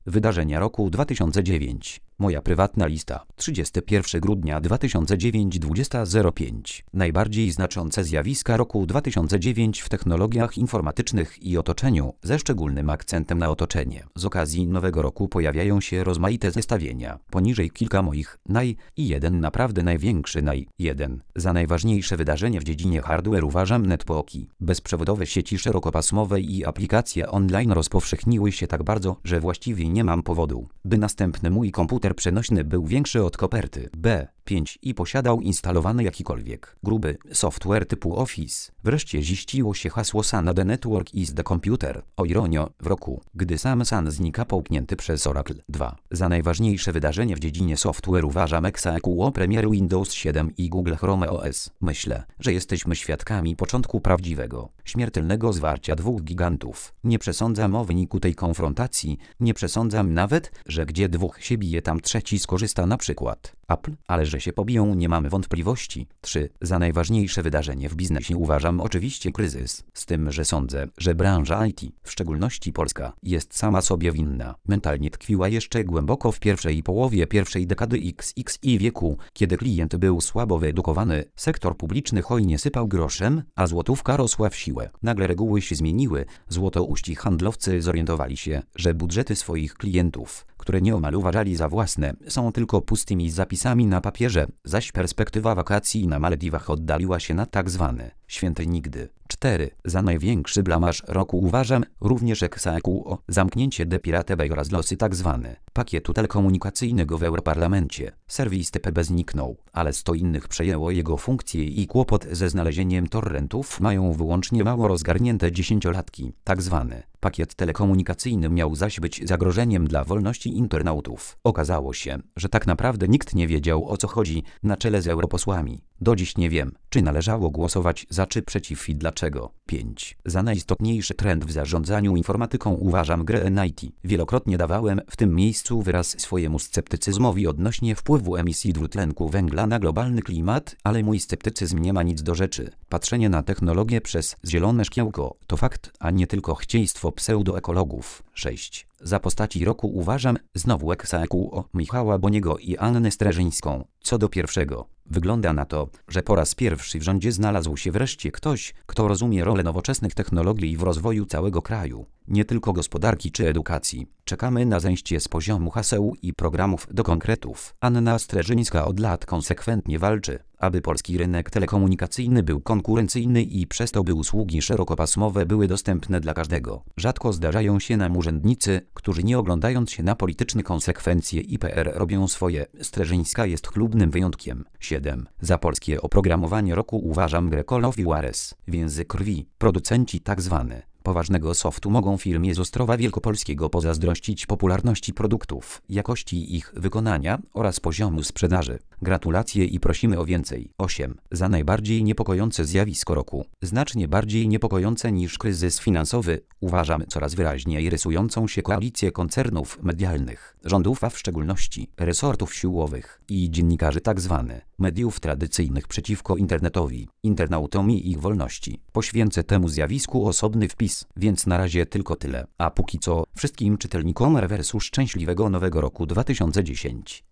Wydarzenia roku 2009. Moja prywatna lista. 31 grudnia 2009 20:05. Najbardziej znaczące zjawiska roku 2009 w technologiach informatycznych i otoczeniu, ze szczególnym akcentem na otoczenie. Z okazji nowego roku pojawiają się rozmaite zestawienia. Poniżej kilka moich i jeden naprawdę największy jeden. Za najważniejsze wydarzenie w dziedzinie hardware uważam networki. Bezprzewodowe sieci szerokopasmowe i aplikacje online rozpowszechniły się tak bardzo, że właściwie nie mam powodu, by następny mój komputer przenośny był większy od koperty B5 i posiadał instalowany jakikolwiek gruby software typu Office. Wreszcie ziściło się hasło SAN the Network is the Computer. O ironio, w roku, gdy sam SAN znika połknięty przez Oracle 2. Za najważniejsze wydarzenie w dziedzinie software uważam EXAEQO premiery Windows 7 i Google Chrome OS. Myślę, że jesteśmy świadkami początku prawdziwego, śmiertelnego zwarcia dwóch gigantów. Nie przesądzam o wyniku tej konfrontacji, nie przesądzam nawet, że gdzie dwóch się bije, tam trzeci skorzysta, na przykład Apple, ale że się pobiją, nie mamy wątpliwości. 3. Za najważniejsze wydarzenie w biznesie uważam oczywiście kryzys, z tym, że sądzę, że branża IT, w szczególności polska, jest sama sobie winna. Mentalnie tkwiła jeszcze głęboko w pierwszej połowie pierwszej dekady XXI wieku, kiedy klient był słabo wyedukowany, sektor publiczny hojnie sypał groszem, a złotówka rosła w siłę. Nagle reguły się zmieniły, złotouści handlowcy zorientowali się, że budżety swoich klientów, które nieomal uważali za własne, są tylko pustymi zapisami na papierze, zaś perspektywa wakacji na Malediwach oddaliła się na tak zwane święte nigdy. 4. Za największy blamaż roku uważam również EXAEQO, zamknięcie The Pirate Bay oraz losy tzw. pakietu telekomunikacyjnego w Europarlamencie. Serwis TPB zniknął, ale 100 innych przejęło jego funkcję i kłopot ze znalezieniem torrentów mają wyłącznie mało rozgarnięte dziesięciolatki. Tzw. pakiet telekomunikacyjny miał zaś być zagrożeniem dla wolności internautów. Okazało się, że tak naprawdę nikt nie wiedział, o co chodzi, na czele z europosłami. Do dziś nie wiem, czy należało głosować za czy przeciw i dlaczego. 5. Za najistotniejszy trend w zarządzaniu informatyką uważam grę NIT. Wielokrotnie dawałem w tym miejscu wyraz swojemu sceptycyzmowi odnośnie wpływu emisji dwutlenku węgla na globalny klimat, ale mój sceptycyzm nie ma nic do rzeczy. Patrzenie na technologię przez zielone szkiełko to fakt, a nie tylko chcieństwo pseudoekologów. 6. Za postaci roku uważam znowu EXAEQO Michała Boniego i Annę Streżyńską. Co do pierwszego, wygląda na to, że po raz pierwszy w rządzie znalazł się wreszcie ktoś, kto rozumie rolę nowoczesnych technologii w rozwoju całego kraju, nie tylko gospodarki czy edukacji. Czekamy na zejście z poziomu haseł i programów do konkretów. Anna Streżyńska od lat konsekwentnie walczy, aby polski rynek telekomunikacyjny był konkurencyjny i przez to by usługi szerokopasmowe były dostępne dla każdego. Rzadko zdarzają się nam urzędnicy, którzy nie oglądając się na polityczne konsekwencje IPR robią swoje. Streżyńska jest chlubnym wyjątkiem. 7. Za polskie oprogramowanie roku uważam grę Call of Juarez. Więzy krwi. Producenci tzw. poważnego softu mogą firmie z Ostrowa Wielkopolskiego pozazdrościć popularności produktów, jakości ich wykonania oraz poziomu sprzedaży. Gratulacje i prosimy o więcej. 8. Za najbardziej niepokojące zjawisko roku. Znacznie bardziej niepokojące niż kryzys finansowy uważam coraz wyraźniej rysującą się koalicję koncernów medialnych, rządów, a w szczególności resortów siłowych i dziennikarzy tzw. mediów tradycyjnych przeciwko internetowi, internautom i ich wolności. Poświęcę temu zjawisku osobny wpis, więc na razie tylko tyle. A póki co wszystkim czytelnikom rewersu szczęśliwego nowego roku 2010.